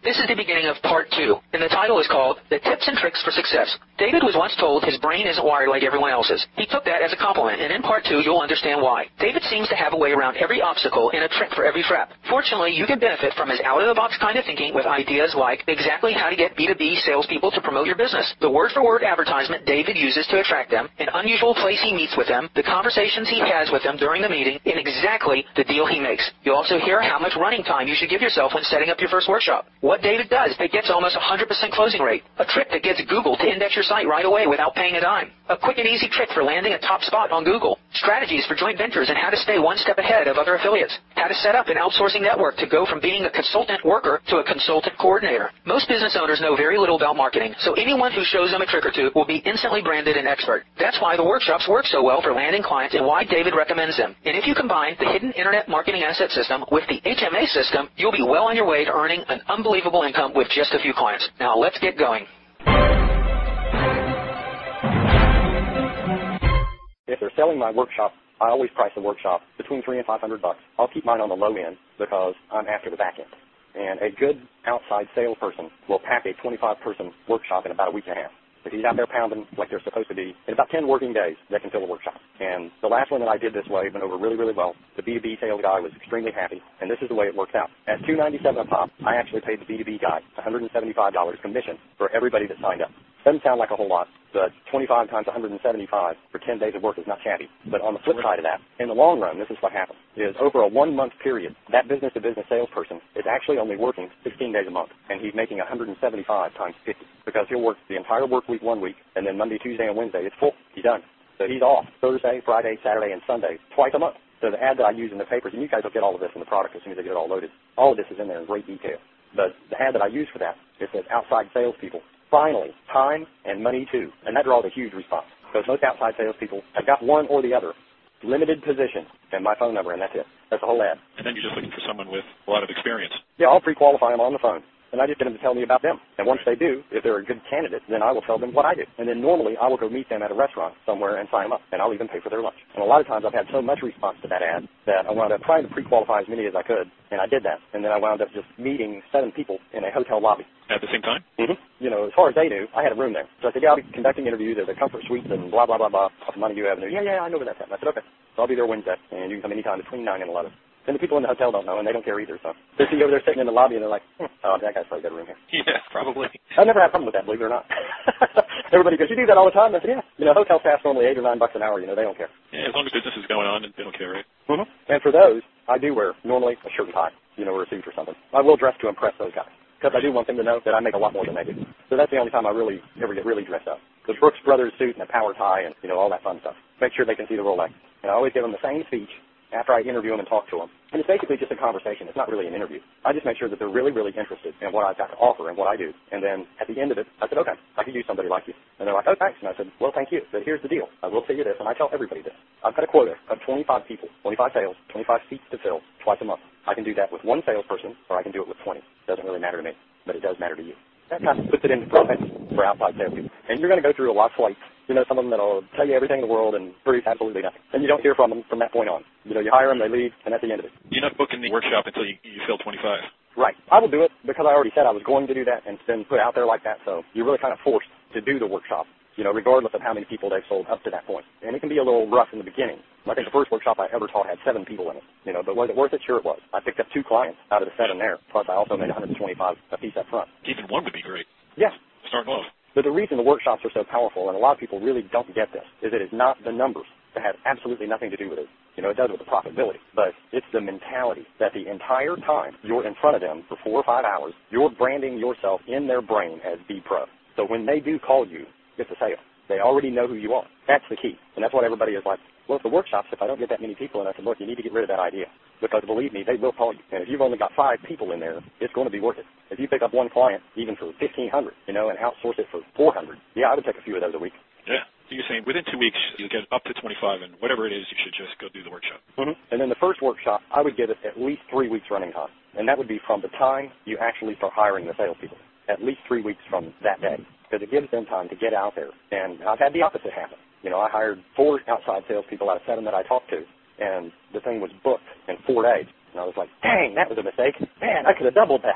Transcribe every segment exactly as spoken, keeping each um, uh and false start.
This is the beginning of part two, and the title is called The Tips and Tricks for Success. David was once told his brain isn't wired like everyone else's. He took that as a compliment, and in part two, you'll understand why. David seems to have a way around every obstacle and a trick for every trap. Fortunately, you can benefit from his out-of-the-box kind of thinking with ideas like exactly how to get B two B salespeople to promote your business, the word-for-word advertisement David uses to attract them, an unusual place he meets with them, the conversations he has with them during the meeting, and exactly the deal he makes. You'll also hear how much running time you should give yourself when setting up your first workshop. What David does that gets almost one hundred percent closing rate. A trick that gets Google to index your site right away without paying a dime. A quick and easy trick for landing a top spot on Google. Strategies for joint ventures and how to stay one step ahead of other affiliates. How to set up an outsourcing network to go from being a consultant worker to a consultant coordinator. Most business owners know very little about marketing, so anyone who shows them a trick or two will be instantly branded an expert. That's why the workshops work so well for landing clients and why David recommends them. And if you combine the hidden internet marketing asset system with the H M A system, you'll be well on your way to earning an unbelievable income with just a few clients. Now let's get going. If they're selling my workshop, I always price the workshop between three and five hundred bucks. I'll keep mine on the low end because I'm after the back end. And a good outside salesperson will pack a twenty-five person workshop in about a week and a half. If he's out there pounding like they're supposed to be, in about ten working days, they can fill a workshop. And the last one that I did this way went over really, really well. The B two B sales guy was extremely happy, and this is the way it worked out. At two ninety-seven a pop, I actually paid the B two B guy one hundred seventy-five dollars commission for everybody that signed up. Doesn't sound like a whole lot, but twenty-five times one hundred seventy-five for ten days of work is not shabby. But on the flip side of that, in the long run, this is what happens, is over a one-month period, that business-to-business salesperson is actually only working sixteen days a month, and he's making one hundred seventy-five times fifty, because he'll work the entire work week one week, and then Monday, Tuesday, and Wednesday, it's full. He's done. So he's off Thursday, Friday, Saturday, and Sunday, twice a month. So the ad that I use in the papers, and you guys will get all of this in the product as soon as they get it all loaded. All of this is in there in great detail. But the ad that I use for that, it says outside salespeople. Finally, time and money too. And that draws a huge response. Because most outside salespeople have got one or the other. Limited position and my phone number, and that's it. That's the whole ad. And then you're just looking for someone with a lot of experience. Yeah, I'll pre-qualify them on the phone. And I just get them to tell me about them. And once they do, if they're a good candidate, then I will tell them what I do. And then normally I will go meet them at a restaurant somewhere and sign them up. And I'll even pay for their lunch. And a lot of times I've had so much response to that ad that I wound up trying to pre-qualify as many as I could. And I did that. And then I wound up just meeting seven people in a hotel lobby. At the same time? Mm-hmm. You know, as far as they knew, I had a room there. So I said, yeah, I'll be conducting interviews at the Comfort Suites and blah, blah, blah, blah, off of Montague Avenue. Yeah, yeah, I know where that's at. And I said, okay. So I'll be there Wednesday. And you can come anytime between nine and eleven. And the people in the hotel don't know, and they don't care either. So they see you over there sitting in the lobby, and they're like, hmm, oh, that guy's probably got a room here. Yeah, probably. I've never had a problem with that, believe it or not. Everybody goes, you do that all the time? I said, yeah. You know, hotel staff's normally eight or nine bucks an hour. You know, they don't care. Yeah, as long as business is going on, they don't care, right? Mm-hmm. And for those, I do wear normally a shirt and tie, you know, or a suit or something. I will dress to impress those guys, because I do want them to know that I make a lot more than they do. So that's the only time I really ever get really dressed up. The Brooks Brothers suit and a power tie and, you know, all that fun stuff. Make sure they can see the Rolex. And I always give them the same speech after I interview them and talk to them. And it's basically just a conversation. It's not really an interview. I just make sure that they're really, really interested in what I've got to offer and what I do. And then at the end of it, I said, okay, I could use somebody like you. And they're like, oh, thanks. And I said, well, thank you. But here's the deal. I will tell you this, and I tell everybody this. I've got a quota of twenty-five people, twenty-five sales, twenty-five seats to fill twice a month. I can do that with one salesperson, or I can do it with twenty. It doesn't really matter to me, but it does matter to you. That kind of puts it into perspective for outside salespeople. And you're going to go through a lot of flights. You know, some of them that'll tell you everything in the world and produce absolutely nothing. And you don't hear from them from that point on. You know, you hire them, they leave, and that's the end of it. You're not booking the workshop until you, you fill twenty-five. Right. I will do it because I already said I was going to do that, and it's been put out there like that. So you're really kind of forced to do the workshop, you know, regardless of how many people they've sold up to that point. And it can be a little rough in the beginning. I think the first workshop I ever taught had seven people in it. You know, but was it worth it? Sure it was. I picked up two clients out of the seven there. Plus I also made one hundred twenty-five a piece up front. Even one would be great. Yes. Starting off. But the reason the workshops are so powerful, and a lot of people really don't get this, is that it's not the numbers. That has absolutely nothing to do with it. You know, it does with the profitability. But it's the mentality that the entire time you're in front of them for four or five hours, you're branding yourself in their brain as B Pro. So when they do call you, it's a sale. They already know who you are. That's the key. And that's what everybody is like, well, at the workshops, if I don't get that many people in, I said, look, you need to get rid of that idea. Because believe me, they will call you. And if you've only got five people in there, it's going to be worth it. If you pick up one client, even for fifteen hundred, you know, and outsource it for four hundred, yeah, I would take a few of those a week. Yeah. So you're saying within two weeks, you'll get up to twenty-five, and whatever it is, you should just go do the workshop. Mm-hmm. And then the first workshop, I would give it at least three weeks running time. And that would be from the time you actually start hiring the salespeople. At least three weeks from that day. Because it gives them time to get out there. And I've had the opposite happen. You know, I hired four outside salespeople out of seven that I talked to, and the thing was booked in four days. And I was like, dang, that was a mistake. Man, I could have doubled that.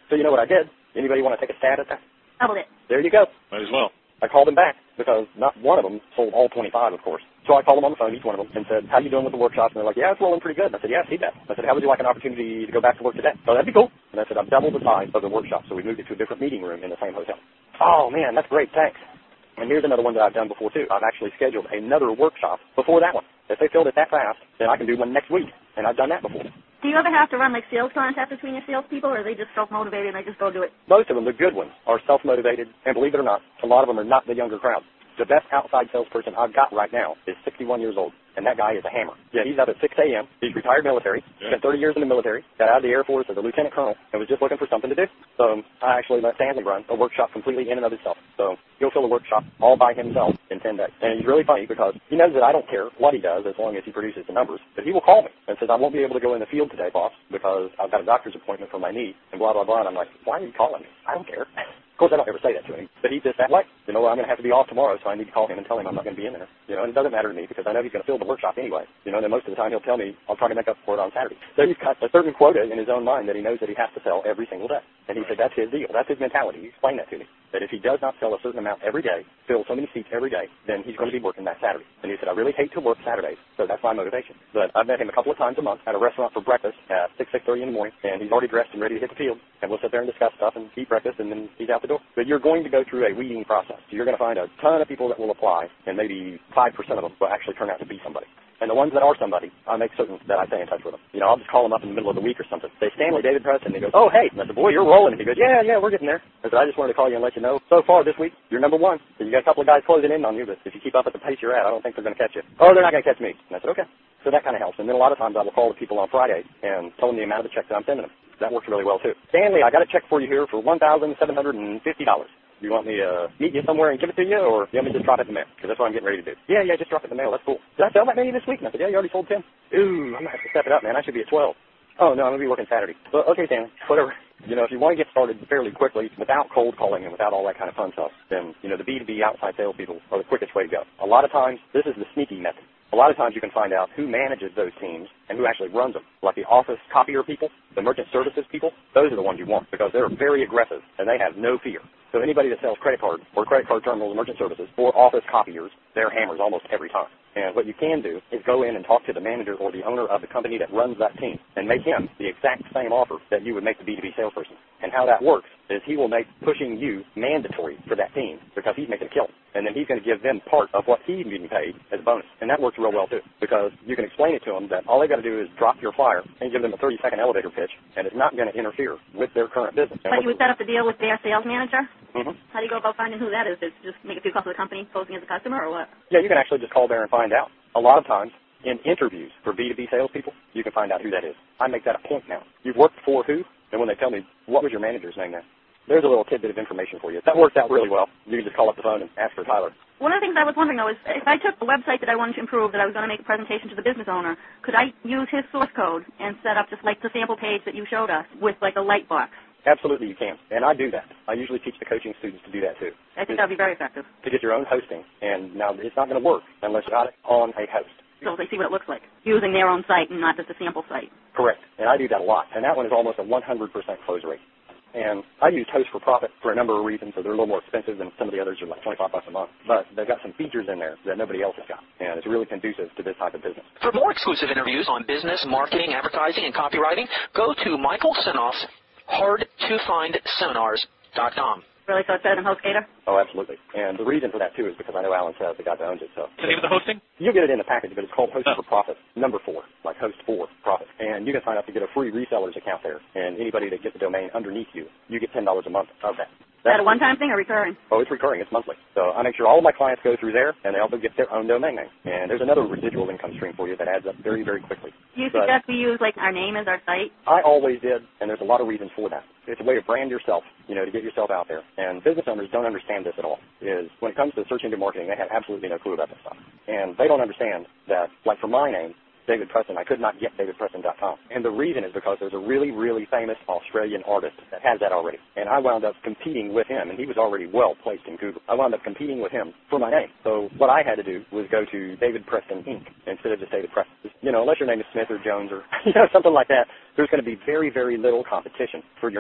So you know what I did? Anybody want to take a stab at that? Doubled it. There you go. Might as well. I called them back because not one of them sold all twenty-five, of course. So I called them on the phone, each one of them, and said, how you doing with the workshops? And they're like, yeah, it's rolling pretty good. And I said, yeah, I see that. I said, how would you like an opportunity to go back to work today? Oh, that'd be cool. And I said, I've doubled the size of the workshop, so we moved it to a different meeting room in the same hotel. Oh, man, that's great. Thanks. And here's another one that I've done before, too. I've actually scheduled another workshop before that one. If they filled it that fast, then I can do one next week. And I've done that before. Do you ever have to run, like, sales contests between your salespeople, or are they just self-motivated and they just go do it? Most of them, the good ones, are self-motivated. And believe it or not, a lot of them are not the younger crowd. The best outside salesperson I've got right now is sixty-one years old, and that guy is a hammer. Yeah, he's up at six a.m. He's retired military, yeah. spent thirty years in the military, got out of the Air Force as a lieutenant colonel, and was just looking for something to do. So I actually let Stanley run a workshop completely in and of itself. So he'll fill a workshop all by himself in ten days. And he's really funny because he knows that I don't care what he does as long as he produces the numbers. But he will call me and says, I won't be able to go in the field today, boss, because I've got a doctor's appointment for my knee, and blah, blah, blah. And I'm like, why are you calling me? I don't care. Of course, I don't ever say that to him, but he's just that way. You know, I'm going to have to be off tomorrow, so I need to call him and tell him I'm not going to be in there. You know, and it doesn't matter to me because I know he's going to fill the workshop anyway. You know, and then most of the time he'll tell me I'll try to make up for it on Saturday. So he's got a certain quota in his own mind that he knows that he has to sell every single day. And he said that's his deal. That's his mentality. He explained that to me. That if he does not sell a certain amount every day, fill so many seats every day, then he's going to be working that Saturday. And he said, I really hate to work Saturdays, so that's my motivation. But I've met him a couple of times a month at a restaurant for breakfast at six, six thirty in the morning, and he's already dressed and ready to hit the field. And we'll sit there and discuss stuff and eat breakfast, and then he's out the door. But you're going to go through a weeding process. So you're going to find a ton of people that will apply, and maybe five percent of them will actually turn out to be somebody. And the ones that are somebody, I make certain that I stay in touch with them. You know, I'll just call them up in the middle of the week or something. Say, Stanley, David Preston. And he goes, oh, hey. And I said, boy, you're rolling. And he goes, yeah, yeah, we're getting there. I said, I just wanted to call you and let you know, so far this week, you're number one. So you got a couple of guys closing in on you, but if you keep up at the pace you're at, I don't think they're going to catch you. Oh, they're not going to catch me. And I said, okay. So that kind of helps. And then a lot of times I will call the people on Friday and tell them the amount of the check that I'm sending them. That works really well, too. Stanley, I got a check for you here for one thousand seven hundred fifty dollars. You want me to uh, meet you somewhere and give it to you, or you want me to just drop it in the mail? Because that's what I'm getting ready to do. Yeah, yeah, just drop it in the mail. That's cool. Did I sell that many this week? And I said, yeah, you already sold ten. Ooh, I'm going to have to step it up, man. I should be at twelve. Oh, no, I'm going to be working Saturday. Well, okay, Stanley, whatever. You know, if you want to get started fairly quickly without cold calling and without all that kind of fun stuff, then, you know, the B two B outside salespeople are the quickest way to go. A lot of times, this is the sneaky method. A lot of times you can find out who manages those teams and who actually runs them. Like the office copier people, the merchant services people, those are the ones you want because they're very aggressive and they have no fear. So anybody that sells credit cards or credit card terminals and merchant services or office copiers, they're hammers almost every time. And what you can do is go in and talk to the manager or the owner of the company that runs that team and make him the exact same offer that you would make the B two B salesperson. And how that works is he will make pushing you mandatory for that team because he's making a killing. And then he's going to give them part of what he's getting paid as a bonus. And that works real well, too, because you can explain it to them that all they've got to do is drop your flyer and give them a thirty-second elevator pitch, and it's not going to interfere with their current business. But you would set up the deal with their sales manager? Mm-hmm. How do you go about finding who that is? Is it just make a few calls to the company, posing as a customer, or what? Yeah, you can actually just call there and find out. A lot of times, in interviews for B two B salespeople, you can find out who that is. I make that a point now. You've worked for who? And when they tell me, what was your manager's name then? There's a little tidbit of information for you. That works out really well. You can just call up the phone and ask for Tyler. One of the things I was wondering, though, is if I took the website that I wanted to improve, that I was going to make a presentation to the business owner, could I use his source code and set up just like the sample page that you showed us with like a light box? Absolutely, you can. And I do that. I usually teach the coaching students to do that, too. I think that would be very effective. To get your own hosting. And now it's not going to work unless you got it on a host. So they see what it looks like, using their own site and not just a sample site. Correct. And I do that a lot. And that one is almost a one hundred percent close rate. And I use Host for Profit for a number of reasons, so they're a little more expensive than some of the others are like twenty-five bucks a month. But they've got some features in there that nobody else has got, and it's really conducive to this type of business. For more exclusive interviews on business, marketing, advertising, and copywriting, go to Michael Senoff's hard to find seminars dot com. Really? So it's better than HostGator? Oh, absolutely. And the reason for that, too, is because I know Alan says the guy that owns it. So the name of the hosting? You get it in the package, but it's called Host oh. for Profit, number four, like Host for Profit. And you can sign up to get a free reseller's account there. And anybody that gets the domain underneath you, you get ten dollars a month of that. Is that a one-time thing or recurring? Oh, it's recurring. It's monthly. So I make sure all of my clients go through there, and they also get their own domain name. And there's another residual income stream for you that adds up very, very quickly. Do you but suggest we use, like, our name as our site? I always did, and there's a lot of reasons for that. It's a way to brand yourself, you know, to get yourself out there. And business owners don't understand this at all, is when it comes to search engine marketing, they have absolutely no clue about this stuff. And they don't understand that, like for my name, David Preston, I could not get david preston dot com. And the reason is because there's a really, really famous Australian artist that has that already. And I wound up competing with him, and he was already well placed in Google. I wound up competing with him for my name. So what I had to do was go to David Preston Incorporated instead of just David Preston. You know, unless your name is Smith or Jones or, you know, something like that, there's going to be very, very little competition for your name.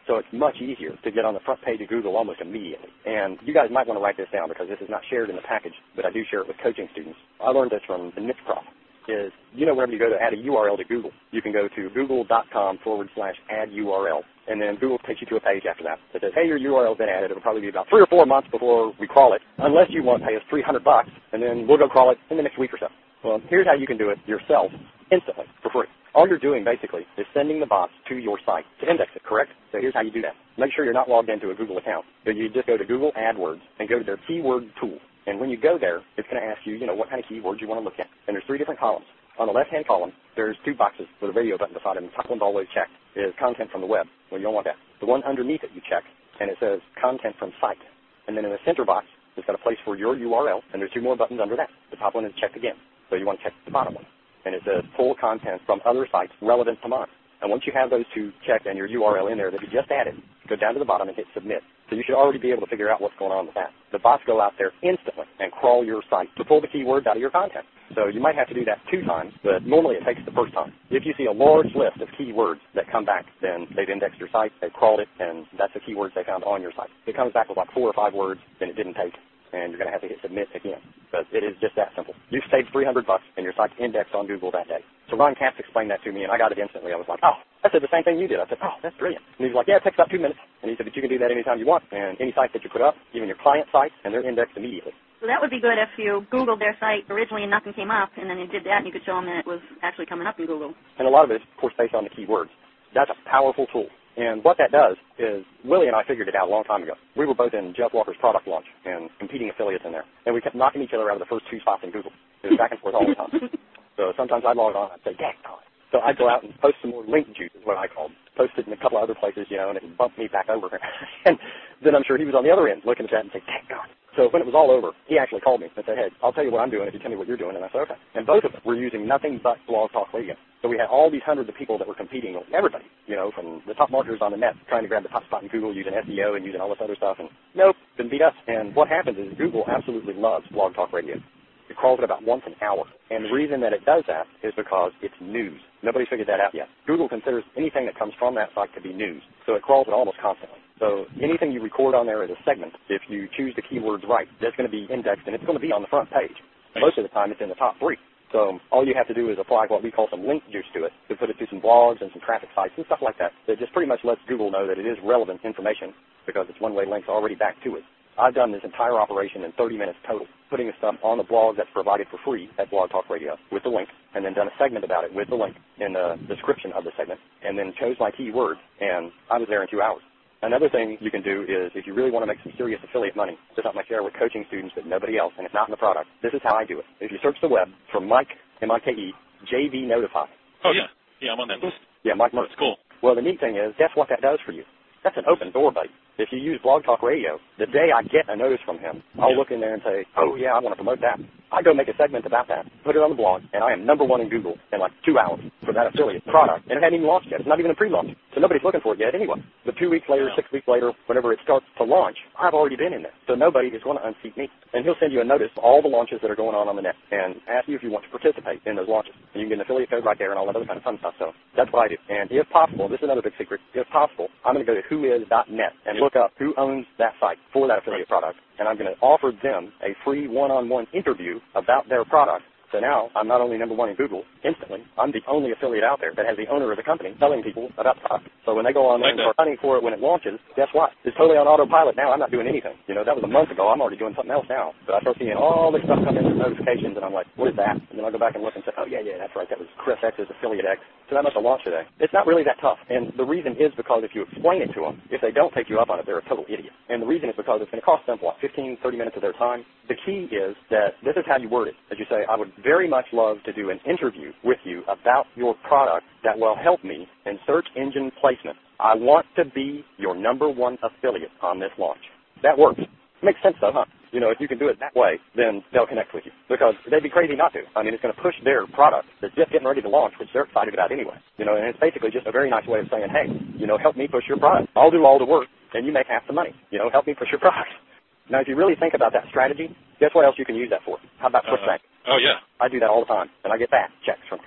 So it's much easier to get on the front page of Google almost immediately. And you guys might want to write this down because this is not shared in the package, but I do share it with coaching students. I learned this from the Niche Prof. Is, you know, whenever you go to add a U R L to Google, you can go to google.com forward slash add URL. And then Google takes you to a page after that that says, hey, your U R L's been added. It'll probably be about three or four months before we crawl it, unless you want to pay us three hundred bucks, and then we'll go crawl it in the next week or so. Well, here's how you can do it yourself instantly for free. All you're doing basically is sending the bots to your site to index it, correct? So here's how you do that. Make sure you're not logged into a Google account. So you just go to Google AdWords and go to their keyword tool. And when you go there, it's going to ask you, you know, what kind of keywords you want to look at. And there's three different columns. On the left-hand column, there's two boxes with a radio button beside them. The top one's always checked, is content from the web. Well, you don't want that. The one underneath it you check, and it says content from site. And then in the center box, it's got a place for your U R L, and there's two more buttons under that. The top one is checked again, so you want to check the bottom one. And it says pull content from other sites relevant to mine. And once you have those two checked and your U R L in there that you just added, go down to the bottom and hit submit. So you should already be able to figure out what's going on with that. The bots go out there instantly and crawl your site to pull the keywords out of your content. So you might have to do that two times, but normally it takes the first time. If you see a large list of keywords that come back, then they've indexed your site, they've crawled it, and that's the keywords they found on your site. If it comes back with like four or five words, then it didn't take, and you're going to have to hit submit again. But it is just that simple. You've saved three hundred bucks, and your site's indexed on Google that day. So Ron Capps explained that to me, and I got it instantly. I was like, oh, I said the same thing you did. I said, oh, that's brilliant. And he was like, yeah, it takes about two minutes. And he said, but you can do that anytime you want, and any site that you put up, even your client sites, and they're indexed immediately. So that would be good if you Googled their site originally and nothing came up, and then you did that and you could show them that it was actually coming up in Google. And a lot of it is, of course, based on the keywords. That's a powerful tool. And what that does is, Willie and I figured it out a long time ago. We were both in Jeff Walker's product launch and competing affiliates in there. And we kept knocking each other out of the first two spots in Google. It was back and forth all the time. So sometimes I'd log on and I'd say, dang, God. So I'd go out and post some more link juice is what I called. Post it in a couple of other places, you know, and it would bump me back over. And then I'm sure he was on the other end looking at that and saying, dang, God. So when it was all over, he actually called me and said, hey, I'll tell you what I'm doing if you tell me what you're doing. And I said, okay. And both of them were using nothing but Blog Talk Radio. So we had all these hundreds of people that were competing with everybody, you know, from the top marketers on the net trying to grab the top spot in Google using S E O and using all this other stuff. And nope, didn't beat us. And what happens is Google absolutely loves Blog Talk Radio. It crawls it about once an hour. And the reason that it does that is because it's news. Nobody's figured that out yet. Google considers anything that comes from that site to be news. So it crawls it almost constantly. So anything you record on there is a segment. If you choose the keywords right, that's going to be indexed, and it's going to be on the front page. Most of the time, it's in the top three. So all you have to do is apply what we call some link juice to it, to put it to some blogs and some traffic sites and stuff like that. That just pretty much lets Google know that it is relevant information because it's one-way links already back to it. I've done this entire operation in thirty minutes total, putting the stuff on the blog that's provided for free at Blog Talk Radio with the link, and then done a segment about it with the link in the description of the segment, and then chose my keywords, and I was there in two hours. Another thing you can do is if you really want to make some serious affiliate money, this is something I share with coaching students but nobody else, and it's not in the product. This is how I do it. If you search the web for Mike, M I K E, J V Notify. Oh, yeah. Yeah, I'm on that list. Yeah, Mike Mertz. That's cool. Well, the neat thing is, guess what that does for you? That's an open door, buddy. If you use Blog Talk Radio, the day I get a notice from him, I'll yeah. look in there and say, oh, yeah, I want to promote that. I go make a segment about that, put it on the blog, and I am number one in Google in like two hours for that affiliate product. And it hadn't even launched yet. It's not even a pre-launch. So nobody's looking for it yet anyway. But two weeks later, yeah. six weeks later, whenever it starts to launch, I've already been in there. So nobody is going to unseat me. And he'll send you a notice of all the launches that are going on on the net and ask you if you want to participate in those launches. And you can get an affiliate code right there and all that other kind of fun stuff. So that's what I do. And if possible, this is another big secret, if possible, I'm going to go to whois dot net and look up who owns that site for that affiliate product. And I'm going to offer them a free one-on-one interview about their product. So now I'm not only number one in Google instantly, I'm the only affiliate out there that has the owner of the company telling people about the product. So when they go on there and start hunting for it when it launches, guess what? It's totally on autopilot now. I'm not doing anything. You know, that was a month ago. I'm already doing something else now. But I start seeing all this stuff come in with notifications, and I'm like, what is that? And then I go back and look and say, oh, yeah, yeah, that's right. That was Chris X's affiliate X. So that must have launched today. It's not really that tough. And the reason is because if you explain it to them, if they don't take you up on it, they're a total idiot. And the reason is because it's going to cost them, what, fifteen, thirty minutes of their time? The key is that this is how you word it. As you say, I would very much love to do an interview with you about your product that will help me in search engine placement. I want to be your number one affiliate on this launch. That works. Makes sense though, huh? You know, if you can do it that way, then they'll connect with you. Because they'd be crazy not to. I mean, it's going to push their product that's just getting ready to launch, which they're excited about anyway. You know, and it's basically just a very nice way of saying, hey, you know, help me push your product. I'll do all the work, and you make half the money. You know, help me push your product. Now, if you really think about that strategy, guess what else you can use that for? How about QuickBank? Uh, oh, yeah. I do that all the time, and I get back checks from QuickBank.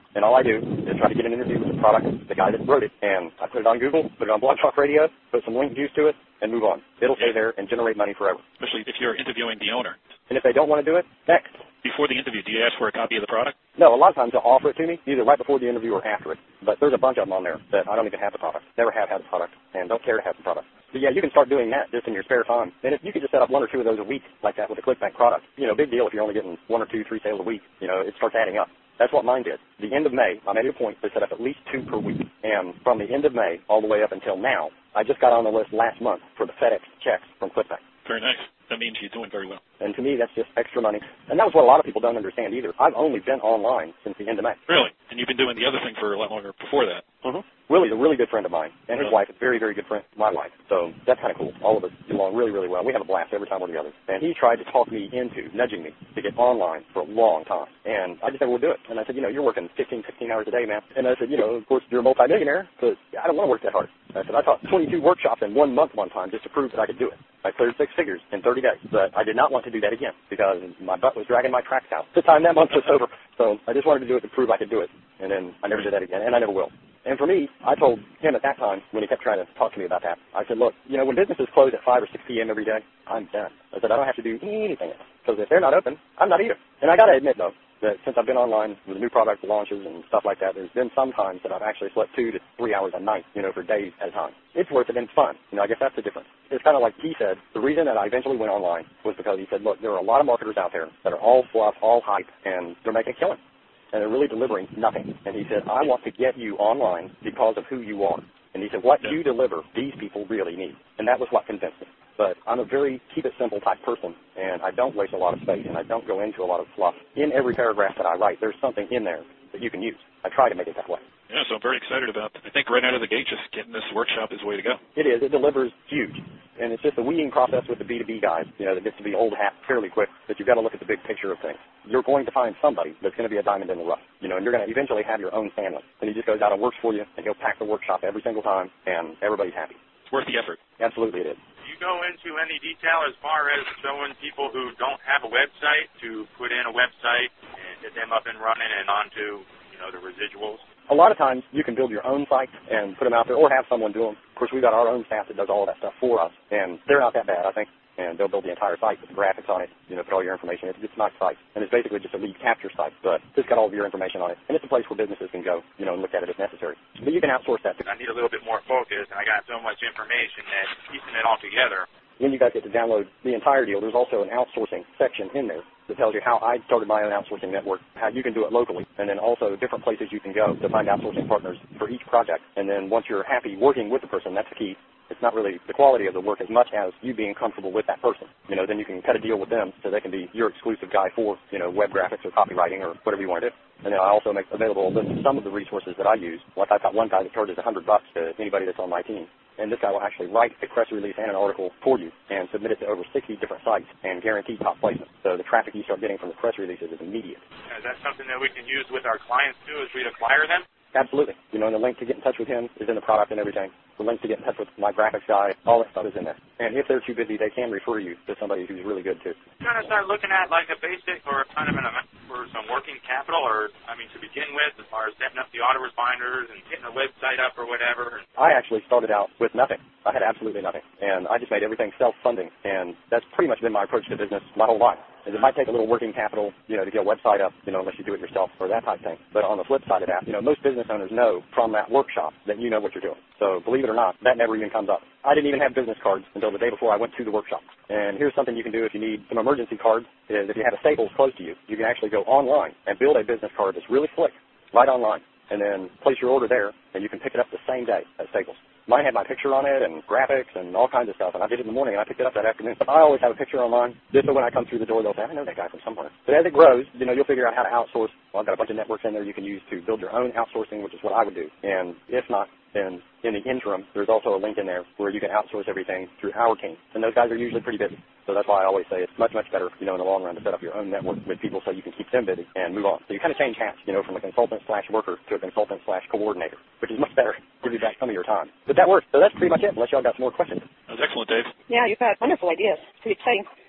And all I do is try to get an interview with the product, the guy that wrote it, and I put it on Google, put it on Blog Talk Radio, put some link juice to it, and move on. It'll stay there and generate money forever. Especially if you're interviewing the owner. And if they don't want to do it, next. Before the interview, do you ask for a copy of the product? No, a lot of times they'll offer it to me, either right before the interview or after it. But there's a bunch of them on there that I don't even have the product, never have had the product, and don't care to have the product. But yeah, you can start doing that just in your spare time. And if you could just set up one or two of those a week like that with a ClickBank product, you know, big deal if you're only getting one or two, three sales a week. You know, it starts adding up. That's what mine did. The end of May, I made it a point to set up at least two per week. And from the end of May all the way up until now, I just got on the list last month for the FedEx checks from ClickBank. Very nice. That means you're doing very well. And to me, that's just extra money. And that was what a lot of people don't understand either. I've only been online since the end of May. Really? And you've been doing the other thing for a lot longer before that. Mm-hmm. Willie's a really good friend of mine, and his wife is a very, very good friend of my wife. So that's kind of cool. All of us get along really, really well. We have a blast every time we're together. And he tried to talk me into, nudging me, to get online for a long time. And I just said, we'll do it. And I said, you know, you're working fifteen, sixteen hours a day, man. And I said, you know, of course, you're a multimillionaire, but I don't want to work that hard. I said, I taught twenty-two workshops in one month one time just to prove that I could do it. I cleared six figures in thirty days, but I did not want to do that again because my butt was dragging my tracks out. The time that month was over, so I just wanted to do it to prove I could do it, and then I never did that again, and I never will. And for me, I told him at that time, when he kept trying to talk to me about that, I said, look, you know, when businesses close at five or six p.m. every day, I'm done. I said, I don't have to do anything else, because if they're not open, I'm not either. And I got to admit, though, that since I've been online with new product launches and stuff like that, there's been some times that I've actually slept two to three hours a night, you know, for days at a time. It's worth it and fun. You know, I guess that's the difference. It's kind of like he said, the reason that I eventually went online was because he said, look, there are a lot of marketers out there that are all fluff, all hype, and they're making a killing. And they're really delivering nothing. And he said, I want to get you online because of who you are. And he said, what you deliver, these people really need. And that was what convinced me. But I'm a very keep-it-simple type person, and I don't waste a lot of space, and I don't go into a lot of fluff. In every paragraph that I write, there's something in there that you can use. I try to make it that way. Yeah, so I'm very excited about it. I think right out of the gate, just getting this workshop is the way to go. It is. It delivers huge. And it's just a weeding process with the B two B guys, you know, that gets to be old hat fairly quick, but you've got to look at the big picture of things. You're going to find somebody that's going to be a diamond in the rough, you know, and you're going to eventually have your own family. And he just goes out and works for you, and he'll pack the workshop every single time, and everybody's happy. It's worth the effort. Absolutely it is. Do you go into any detail as far as showing people who don't have a website to put in a website and get them up and running and onto, you know, the residuals? A lot of times you can build your own sites and put them out there or have someone do them. Of course, we've got our own staff that does all of that stuff for us, and they're not that bad, I think. And they'll build the entire site with the graphics on it, you know, put all your information. It's, it's a nice site. And it's basically just a lead capture site, but it's got all of your information on it. And it's a place where businesses can go, you know, and look at it if necessary. But you can outsource that. I need a little bit more focus, and I got so much information that piecing it all together. When you guys get to download the entire deal, there's also an outsourcing section in there that tells you how I started my own outsourcing network, how you can do it locally, and then also different places you can go to find outsourcing partners for each project. And then once you're happy working with the person, that's the key. It's not really the quality of the work as much as you being comfortable with that person. You know, then you can cut a deal with them so they can be your exclusive guy for, you know, web graphics or copywriting or whatever you want to do. And then I also make available a list of some of the resources that I use. Like I've got one guy that charges a hundred bucks to anybody that's on my team. And this guy will actually write a press release and an article for you and submit it to over sixty different sites and guarantee top placement. So the traffic you start getting from the press releases is immediate. Is that something that we can use with our clients too as we acquire them? Absolutely. You know, and the link to get in touch with him is in the product and everything. The link to get in touch with my graphics guy, all that stuff is in there. And if they're too busy, they can refer you to somebody who's really good too. Trying to start looking at like a basic or kind of an amount for some working capital, or I mean to begin with, as far as setting up the autoresponders and getting a website up or whatever. I actually started out with nothing. I had absolutely nothing, and I just made everything self-funding, and that's pretty much been my approach to business my whole life. It might take a little working capital, you know, to get a website up, you know, unless you do it yourself or that type of thing. But on the flip side of that, you know, most business owners know from that workshop that you know what you're doing. So believe it or not, that never even comes up. I didn't even have business cards until the day before I went to the workshop. And here's something you can do if you need some emergency cards, is if you have a Staples close to you, you can actually go online and build a business card that's really slick, right online, and then place your order there, and you can pick it up the same day at Staples. Mine had my picture on it and graphics and all kinds of stuff, and I did it in the morning, and I picked it up that afternoon. But I always have a picture online, just so when I come through the door, they'll say, I know that guy from somewhere. But as it grows, you know, you'll figure out how to outsource. Well, I've got a bunch of networks in there you can use to build your own outsourcing, which is what I would do. And if not, then in the interim, there's also a link in there where you can outsource everything through our team. And those guys are usually pretty busy. So that's why I always say it's much, much better, you know, in the long run to set up your own network with people so you can keep them busy and move on. So you kind of change hats, you know, from a consultant slash worker to a consultant slash coordinator, which is much better. Give you back some of your time. But that works. So that's pretty much it, unless y'all got some more questions. That was excellent, Dave. Yeah, you've got wonderful ideas. Pretty exciting.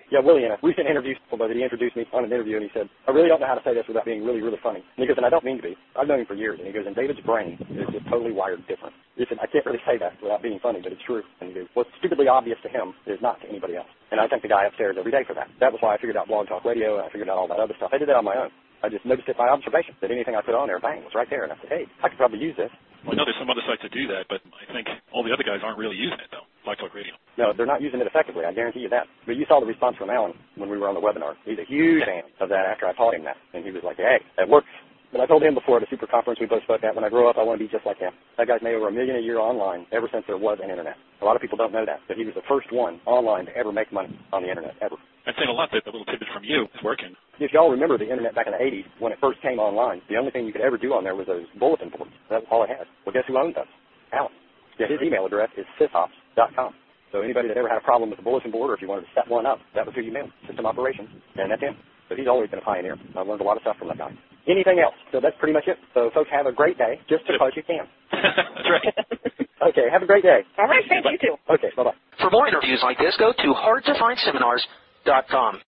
Yeah, Willie, in a recent interview, but he introduced me on an interview, and he said, I really don't know how to say this without being really, really funny. And he goes, and I don't mean to be. I've known him for years. And he goes, and David's brain is just totally wired different. He said, I can't really say that without being funny, but it's true. And he goes, what's stupidly obvious to him is not to anybody else. And I thank the guy upstairs every day for that. That was why I figured out Blog Talk Radio, and I figured out all that other stuff. I did that on my own. I just noticed it by observation, that anything I put on there, bang, was right there. And I said, hey, I could probably use this. Well, I know there's some other sites that do that, but I think all the other guys aren't really using it, though, Blog Talk Radio. No, they're not using it effectively. I guarantee you that. But you saw the response from Alan when we were on the webinar. He's a huge fan of that after I taught him that. And he was like, hey, that works. But I told him before at a super conference we both spoke at, when I grow up, I want to be just like him. That guy's made over a million a year online ever since there was an Internet. A lot of people don't know that, but he was the first one online to ever make money on the Internet, ever. I'd say a lot that the little tidbit from you is working. If y'all remember the Internet back in the eighties, when it first came online, the only thing you could ever do on there was those bulletin boards. That's all it had. Well, guess who owned those? Alan. Yeah, his email address is sysops dot com. So anybody that ever had a problem with the bulletin board, or if you wanted to set one up, that was who you mailed, System Operations, and that's him. So he's always been a pioneer. I've learned a lot of stuff from that guy. Anything else? So that's pretty much it. So folks, have a great day, just because you can. That's right. Okay, have a great day. All right, thank you too. Okay, bye-bye. For more interviews like this, go to hard to find seminars dot com.